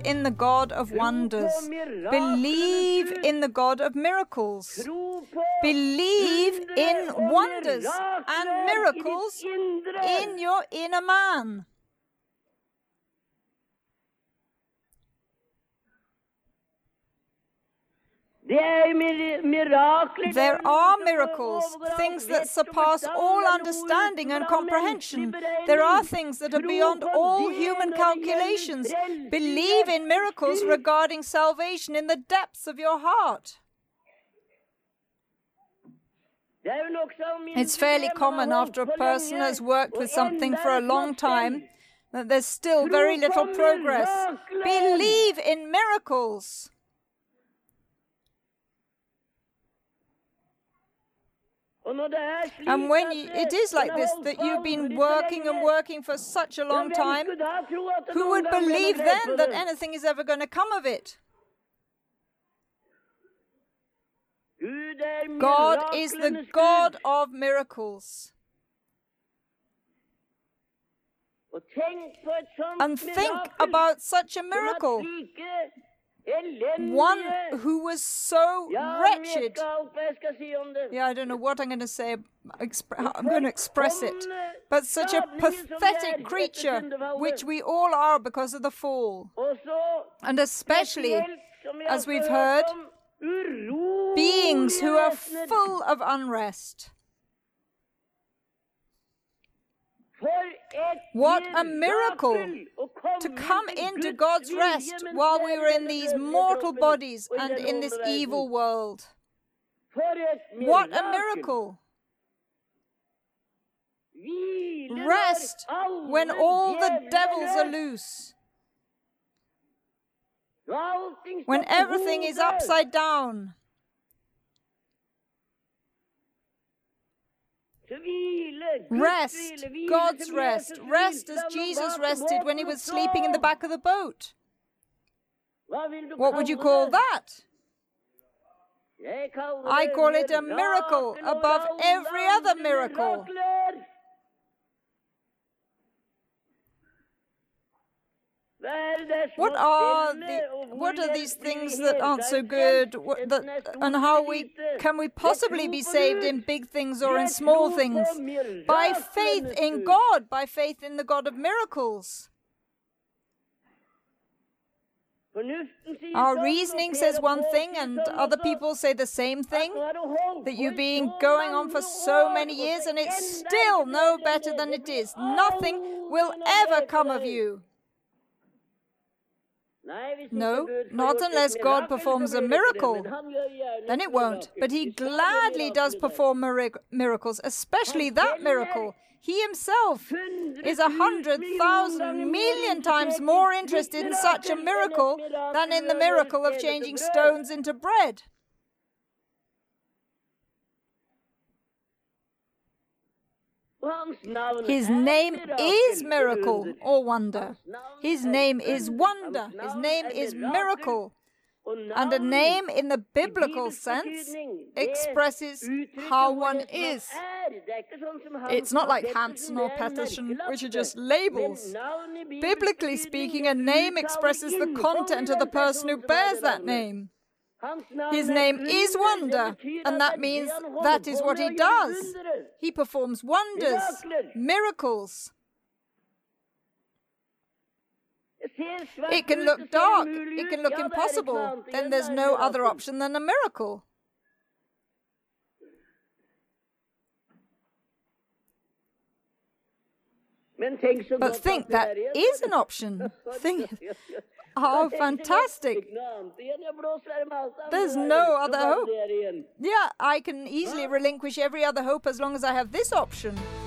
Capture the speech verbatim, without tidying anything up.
in the God of wonders. Believe in the God of miracles. Believe in wonders and miracles in your inner man. There are miracles, things that surpass all understanding and comprehension. There are things that are beyond all human calculations. Believe in miracles regarding salvation in the depths of your heart. It's fairly common after a person has worked with something for a long time that there's still very little progress. Believe in miracles. And when you, it is like this, that you've been working and working for such a long time, who would believe then that anything is ever going to come of it? God is the God of miracles. And think about such a miracle. One who was so wretched. Yeah, I don't know what I'm going to say. I'm going to express it. But such a pathetic creature, which we all are because of the fall. And especially, as we've heard, beings who are full of unrest. What a miracle to come into God's rest while we were in these mortal bodies and in this evil world. What a miracle. Rest when all the devils are loose. When everything is upside down. Rest, God's rest. Rest as Jesus rested when he was sleeping in the back of the boat. What would you call that? I call it a miracle above every other miracle. What are the, what are these things that aren't so good? What, that, and how we can we possibly be saved in big things or in small things? By faith in God, by faith in the God of miracles. Our reasoning says one thing and other people say the same thing, that you've been going on for so many years and it's still no better than it is. Nothing will ever come of you. No, not unless God performs a miracle. Then it won't. But he gladly does perform mirac- miracles, especially that miracle. He himself is a hundred thousand million times more interested in such a miracle than in the miracle of changing stones into bread. His name is miracle or wonder. His name is wonder. His name is miracle. And a name in the biblical sense expresses how one is. It's not like Hansen or Pettersson, which are just labels. Biblically speaking, a name expresses the content of the person who bears that name. His name is wonder, and that means that is what he does. He performs wonders, miracles. It can look dark, it can look impossible, then there's no other option than a miracle. But think that is an option. Think, how fantastic. There's no other hope. Yeah, I can easily relinquish every other hope as long as I have this option.